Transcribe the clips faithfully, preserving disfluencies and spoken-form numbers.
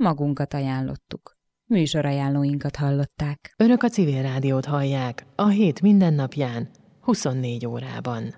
magunkat ajánlottuk. Műsorajánlóinkat hallották. Önök a Civil Rádiót hallják a hét mindennapján, huszonnégy órában.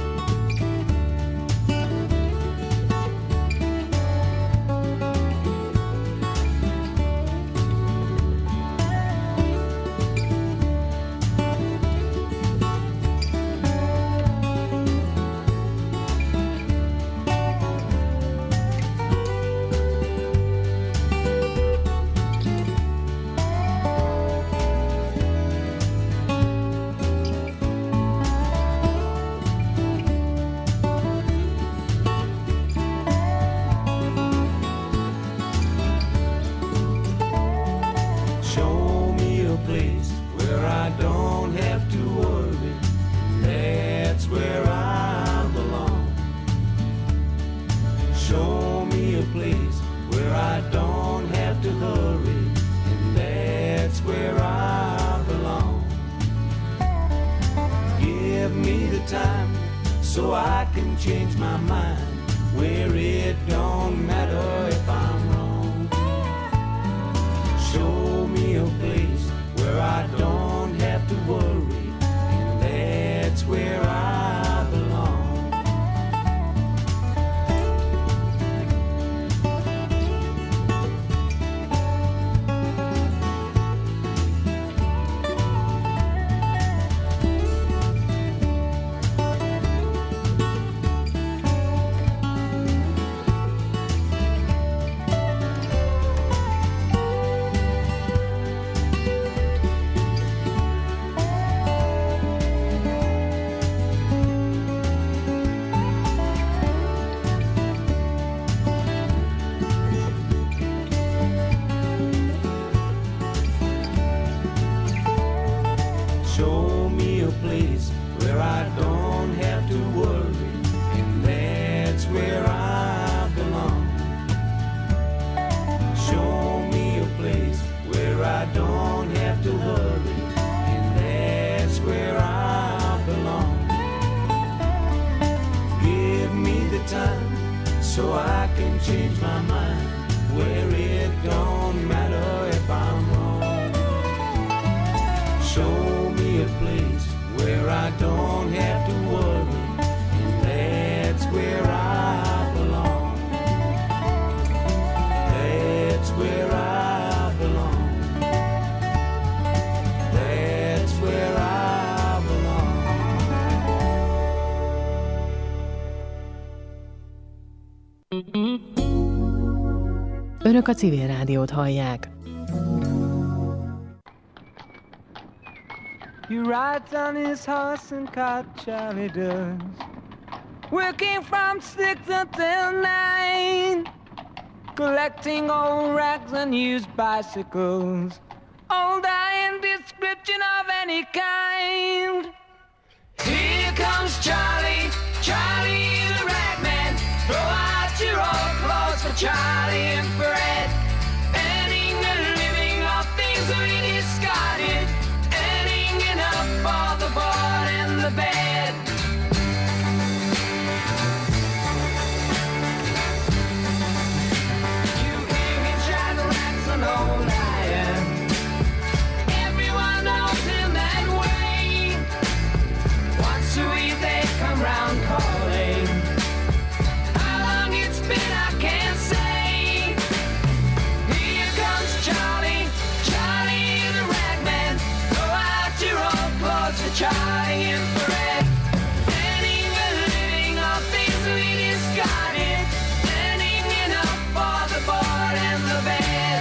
Önök a Civil Rádiót hallják. He rides on his horse and cart, Charlie does, working from six until nine, collecting old rags and used bicycles, old iron description of any kind. Here comes Charlie, Charlie the ragman, throw out your old clothes for Charlie and Fred, earning a living off things we discarded, earning enough for the board and the bed. You hear me try to wax an old iron, everyone knows him that way. Once a week they come round calling, how long it's been I can't say. Here comes Charlie, Charlie the ragman, throw out your old clothes for Charlie and Fred, earning a living off things we discarded, earning enough for the board and the bed.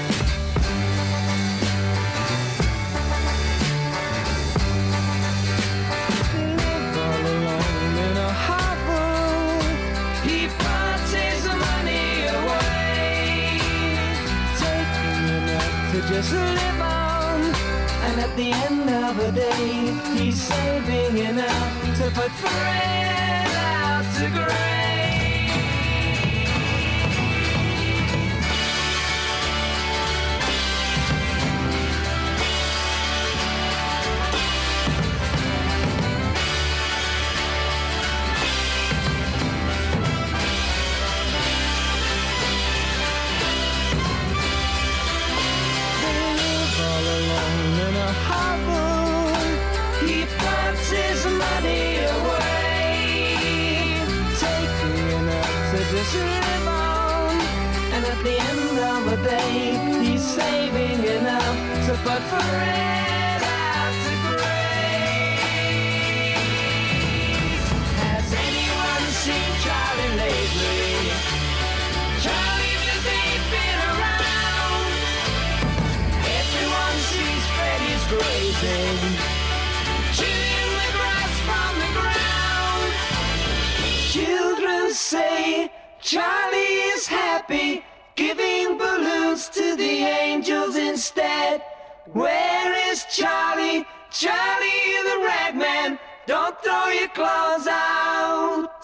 He lived all alone in a hovel, he puts his money away, taking enough to just live on, and at the end of the day, he's saving enough to put Fred out to grave. just live on. And at the end of the day, he's saving enough to put Fred out to grace. Has anyone seen Charlie lately? Charlie just ain't been around. Everyone sees Freddy's grazing, chewing the grass from the ground. Children say Charlie is happy, giving balloons to the angels instead. Where is Charlie? Charlie the ragman, don't throw your claws out.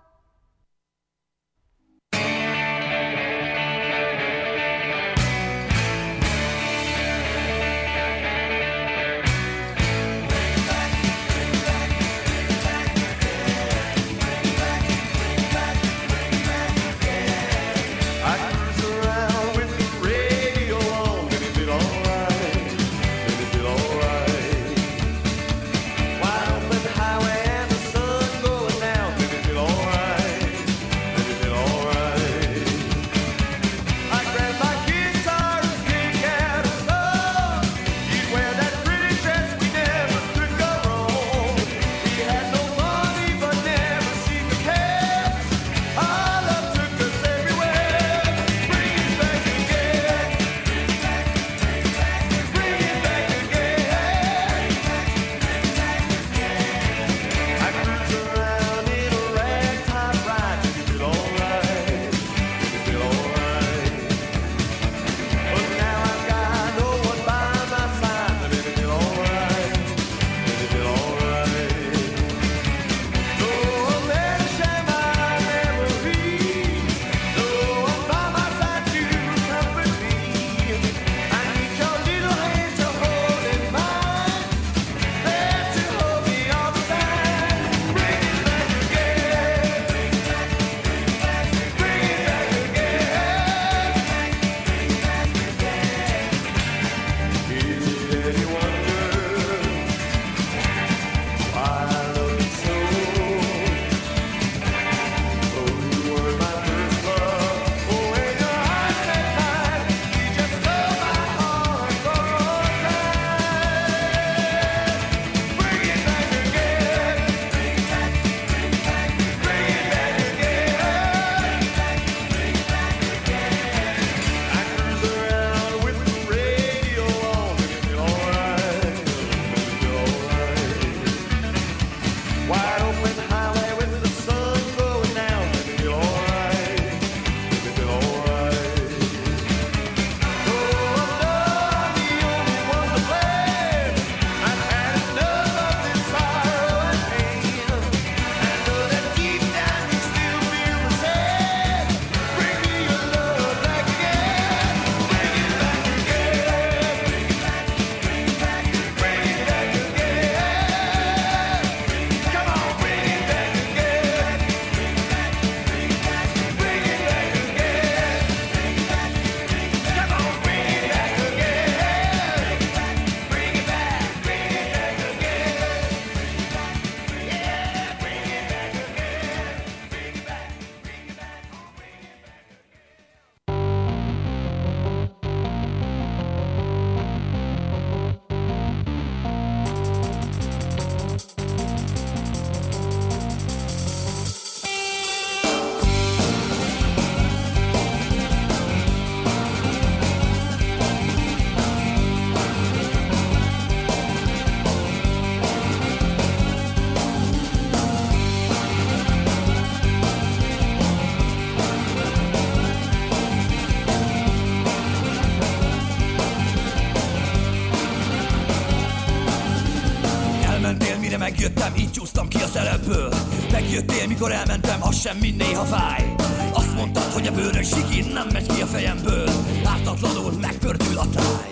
Megjöttem, így csúsztam ki a szerepből. Megjöttél, mikor elmentem, az semmi néha fáj. Azt mondtad, hogy a bőrök sikin nem megy ki a fejemből. Ártatlanul megpördül a táj.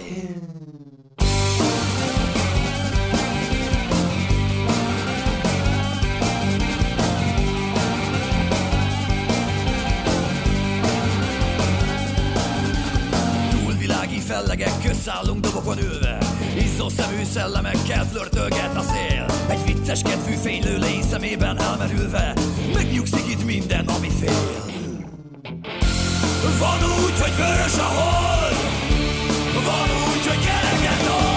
Túlvilági fellegek közszállunk dobokon ülve. Izzó szemű szellemekkel flörtölget a szél. Egy vicces kedvű fénylő lény szemében elmerülve. Megnyugszik itt minden, ami fél. Van úgy, hogy vörös a hold, van úgy, hogy kereket old.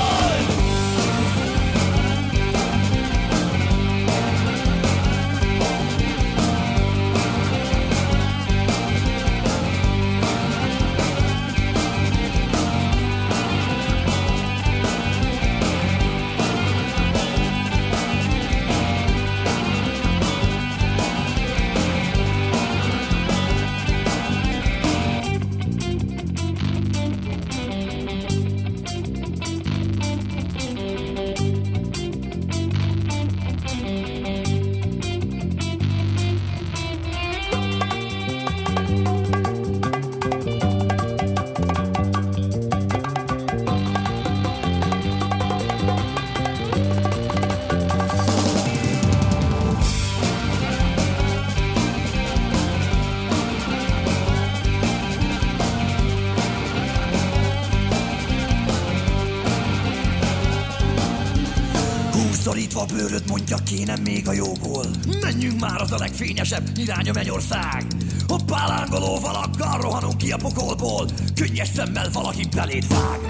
Szorítva a bőröd, mondja kénem még a jóból. Menjünk már, az a legfényesebb irány a mennyország. A pálángoló valakkal rohanunk ki a pokolból. Könnyes szemmel valaki beléd vág.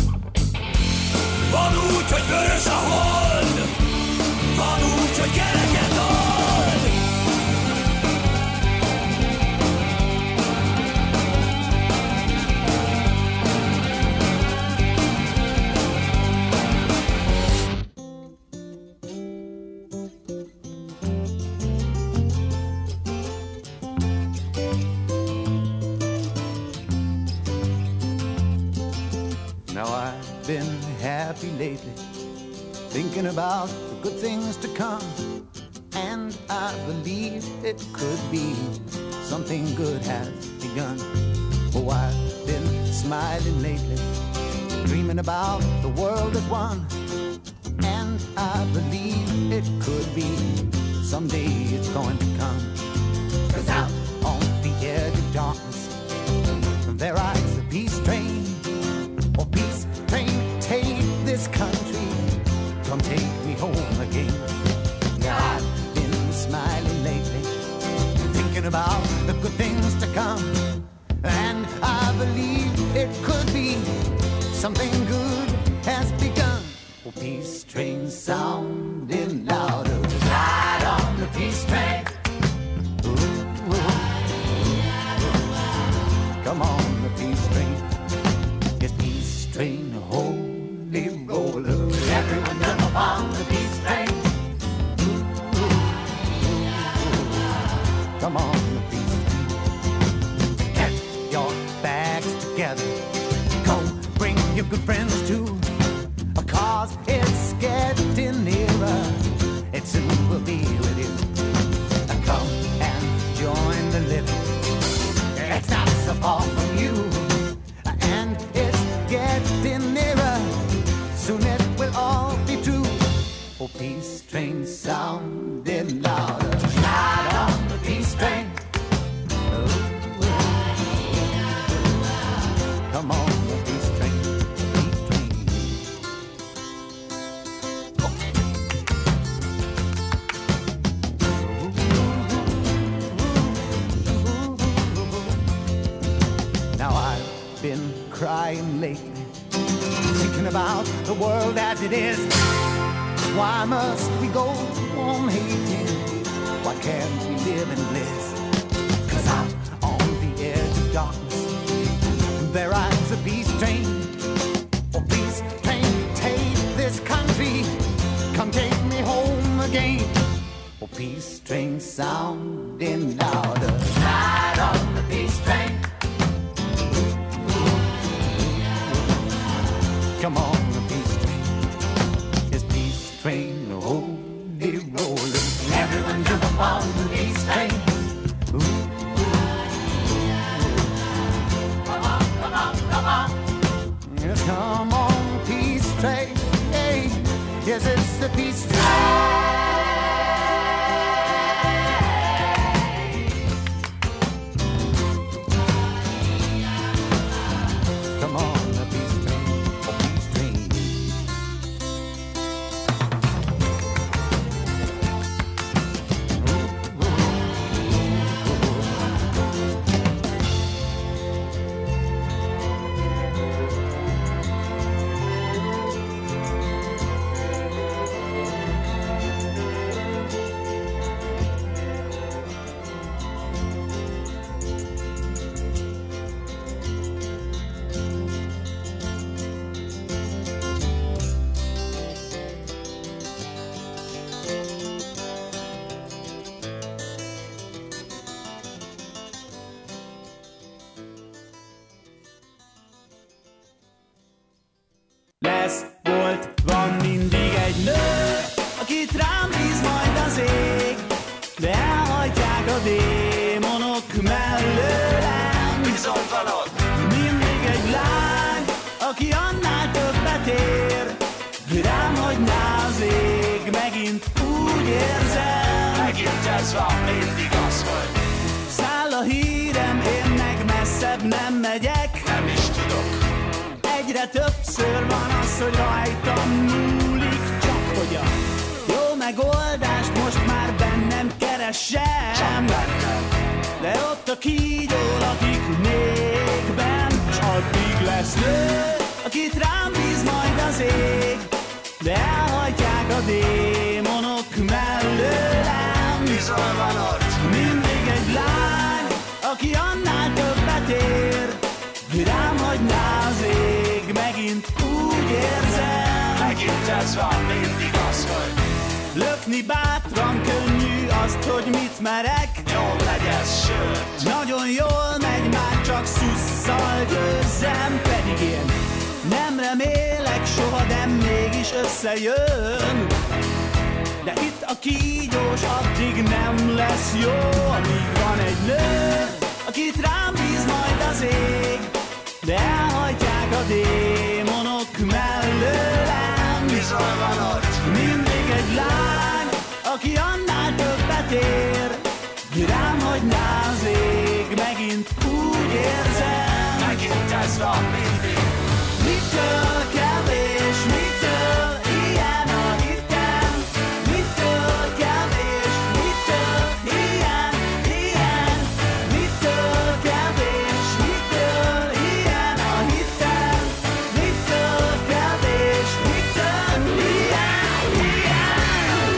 Van úgy, hogy vörös a hold, van úgy, hogy kereket old. Been happy lately, thinking about the good things to come, and I believe it could be something good has begun. Oh, I've been smiling lately, dreaming about the world as one, and I believe it could be someday it's going to come. 'Cause out on the edge of darkness, there rides a peace train. Oh, peace train, take this country, come take me home again. Now I've been smiling lately, thinking about the good things to come, and I believe it could be something good has begun. Oh, peace train sounding louder, ride on the peace train. Ooh, ooh. Come on, the peace train. Yes, peace train, holy roller. Everyone jump upon the peace train. Ooh, ooh. Come on, the peace train. Get your bags together. Go bring your good friends too. Cause it's getting nearer. It soon will be with you. Come and join the living. It's not so far from you. And it's getting nearer. Soon it will all be true. Oh, peace train sounding louder. Ride on the peace train. Ooh. Come on, the peace train. Peace train. Oh. Now I've been crying lately, thinking about the world as it is. Why must we go on hating? Why can't we live in bliss? 'Cause out on the edge of darkness, there rides a peace train. Oh, peace train, take this country, come take me home again. Oh, peace train sounding louder, ride on the peace train. Come on, the peace train. It's peace train, holy roller. Everyone jump upon the peace train. Ooh, ooh. Come on, come on, come on. Yes, come on, peace train. Hey, yes, it's the peace train. Come on, the peace train. Oh, peace train. Ooh, ooh, ooh. lesz, volt, van mindig egy nő, akit rám bíz majd az ég, de elhagyják a démonok mellőlem. Bizony van ott mindig egy lány, aki annál többet ér, hogy rám hagyná az ég, megint úgy érzem. Megint ez van, mindig az vagy. Száll a hírem, én meg messzebb nem megyek. Nem is tudok. Egyre többször van az, hogy rajtam múlik, csak hogy a jó megoldást most már bennem keresem. Csak bennem. De ott a kígyó lakik még benn, s addig lesz nő, akit rám bíz majd az ég, de elhagyják a démonok mellőlem. Bizony van ott mindig egy lány, aki annál többet ér, hogy rám hagyná az ég, megint úgy érzem. Megint ez van, mindig az, hogy lökni bátran könnyű, azt, hogy mit merek. Jól legyen, sőt nagyon jól megy, már csak szusszal győzzem. Pedig én nem remélek soha, de mégis összejön. De itt a kígyós addig nem lesz jó, amíg van egy nő, akit rám bíz majd az ég, de elhagyják a démonok mellőlem. Bizony van ott mindig egy lány, aki annál többet ér, hogy rám hagyná az ég, megint úgy érzem. Megint ez van mindig. Mitől kevés, mitől ilyen a hitem? Mitől kevés, mitől ilyen, ilyen? Mitől kevés, mitől ilyen a hitem? Mitől kevés, mitől ilyen, ilyen?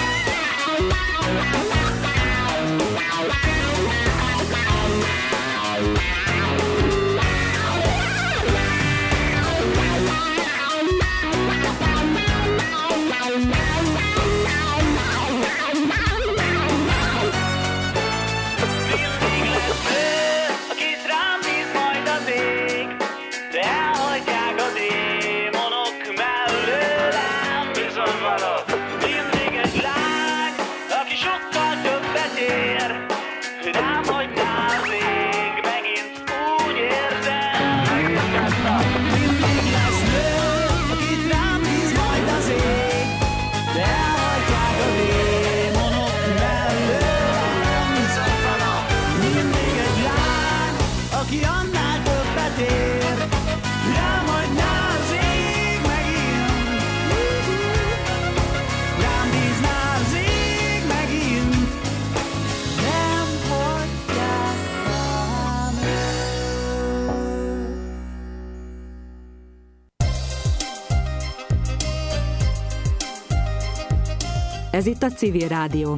Ez itt a Civil Rádió.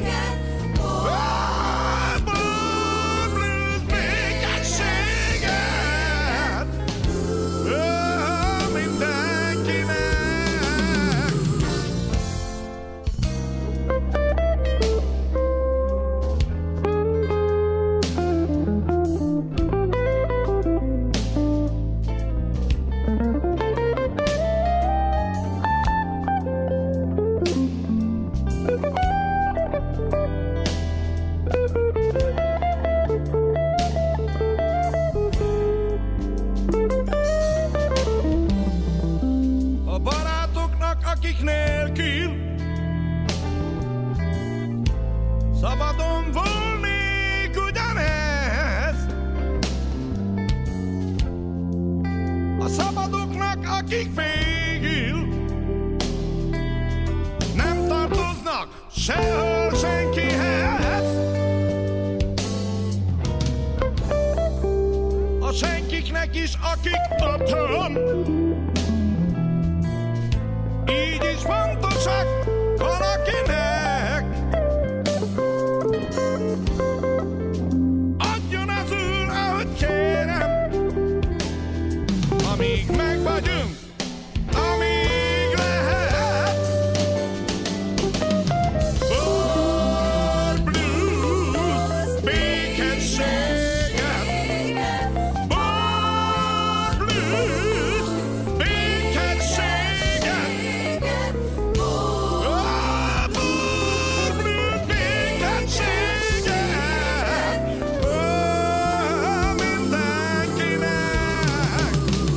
Blues, békességet. Szabadon volnék ugyanez. A szabadoknak, akik végül nem tartoznak sehol senkihez. A senkiknek is, akik otthon így is fontosak valakinek. Adjon az Úr, ahogy kérem, amíg meg vagyunk, amíg lehet. Bor, blues, békességet. Bor, blues, békességet. Ah, bor, blues, békességet. Ah, mindenkinek.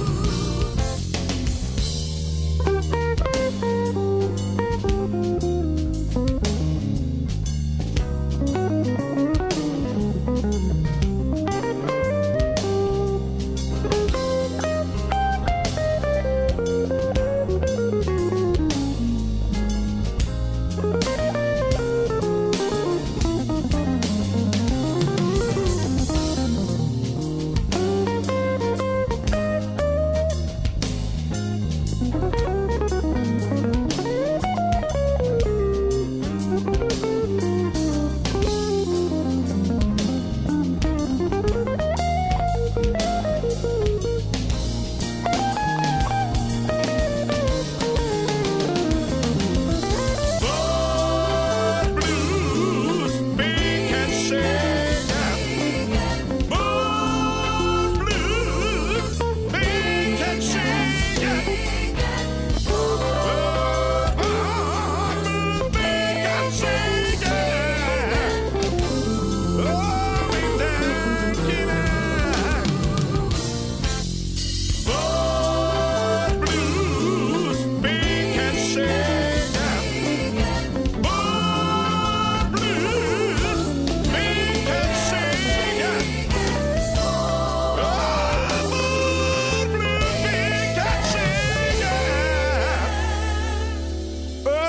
Bor, blues, békességet. Bor, blues, békességet. Bor, blues, békességet. Ó, mindenkinek. Bor, blues, békességet. Bor, blues, békességet. Ah, bor, blues, békességet. Ó,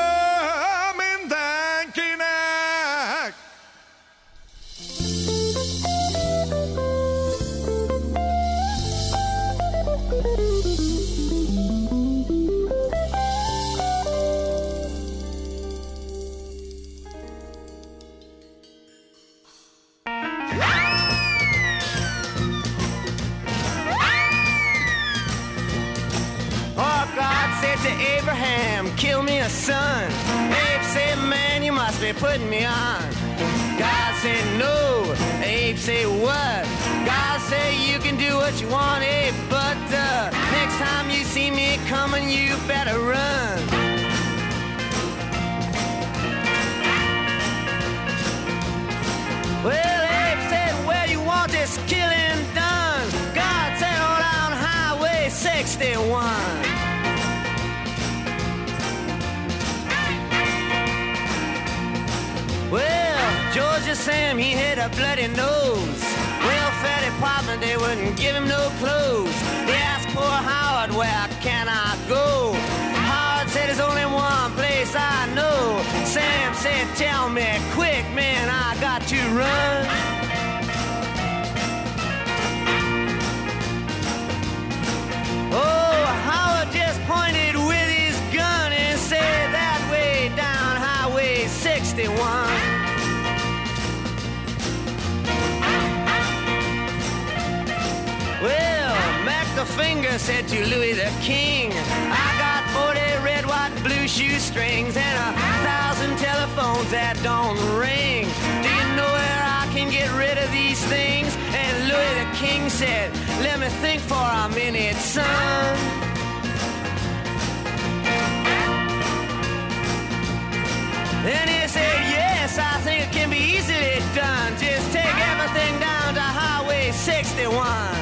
mindenkinek. Oh, God said to Abraham, kill me a son. Abe said, man, you must be putting me on. God said, no. Abe said, what? God said, you can do what you want, Abe, but uh, next time you see me coming, you better run. Well, Abe said, where you want this killing done? God said, on down Highway sixty-one. Well, Georgia Sam, he had a bloody nose. Welfare department, they wouldn't give him no clothes. They asked poor Howard, where can I go? Howard said, there's only one place I know. Sam said, tell me quick, man, I got to run. Oh, Howard just pointed with his gun and said, that way down Highway sixty-one. Well, Mac the Finger said to Louis the King, I got forty red, white, blue shoestrings and a thousand telephones that don't ring. Do you know where I can get rid of these things? And Louis the King said, let me think for a minute, son. Then he said, yes, I think it can be easily done. Just take everything down to Highway sixty-one.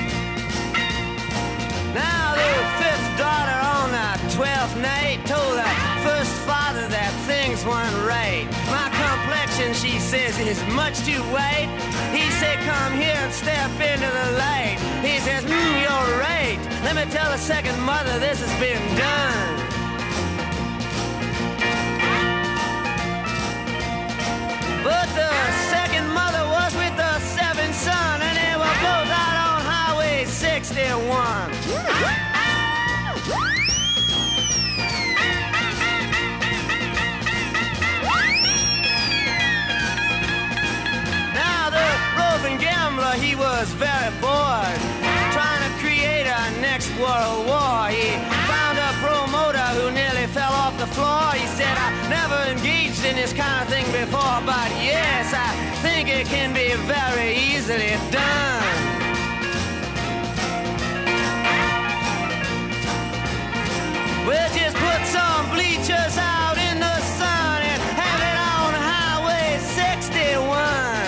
Now the fifth daughter on the twelfth night told her things weren't right. My complexion, she says, is much too white. He said, come here and step into the light. He says, mm, you're right. Let me tell the second mother this has been done. But the second mother was with the seventh son, and they were both out on Highway sixty-one. Now the roving gambler, he was very bored, trying to create a next world war. He found a promoter who nearly fell off the floor. He said, I never engaged in this kind of thing before, but yes, I think it can be very easily done. We'll just put some bleachers out in the sun and have it on Highway sixty-one.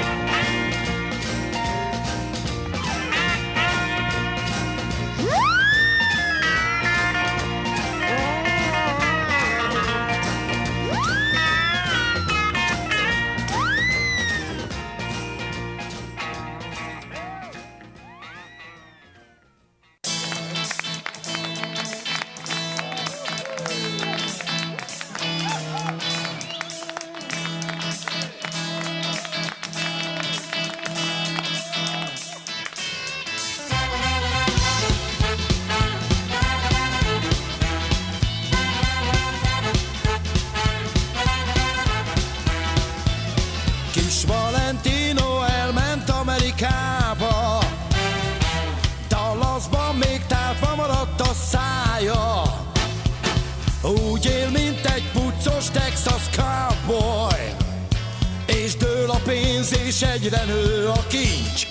Dallasban még tátva maradt a szája. Úgy él, mint egy puccos Texas cowboy, és dől a pénz, és egyre nő a kincs.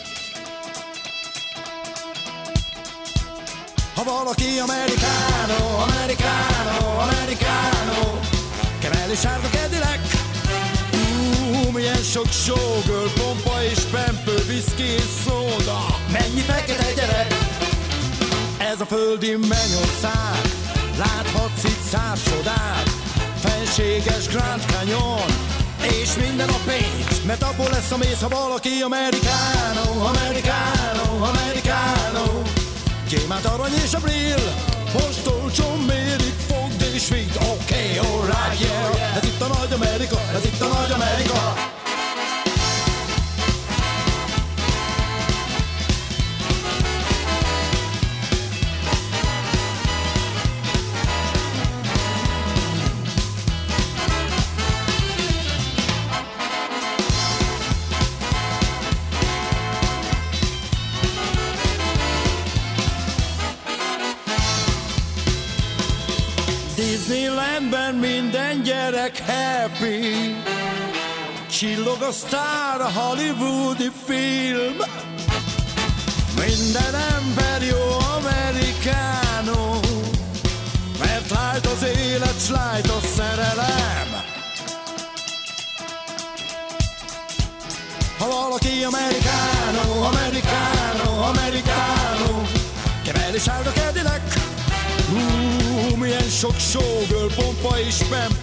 Ha valaki americano, americano, americano, kemel és sárga Cadillac, ú, milyen sok showgirl, pompa és pempő, viszki és szóda, mennyi fekete gyerek. Ez a földi mennyország, láthatsz itt száz csodát, fenséges Grand Canyon, és minden a pénz, mert abból lesz a mész, ha valaki americano, americano, americano. Gyémánt, arany és a brill, most olcsón mérik, fogd és vidd, oké, okay, alright, yeah. Ez itt a nagy Amerika, ez itt a nagy Amerika. Disneylandben minden gyerek happy, csillog a sztár, a hollywoodi film. Minden ember jó americano, mert light az élet, s light a szerelem. Ha valaki americano, americano, americano, kemel és sárga Cadillac, ú, milyen sok showgirl, pompa és pemp.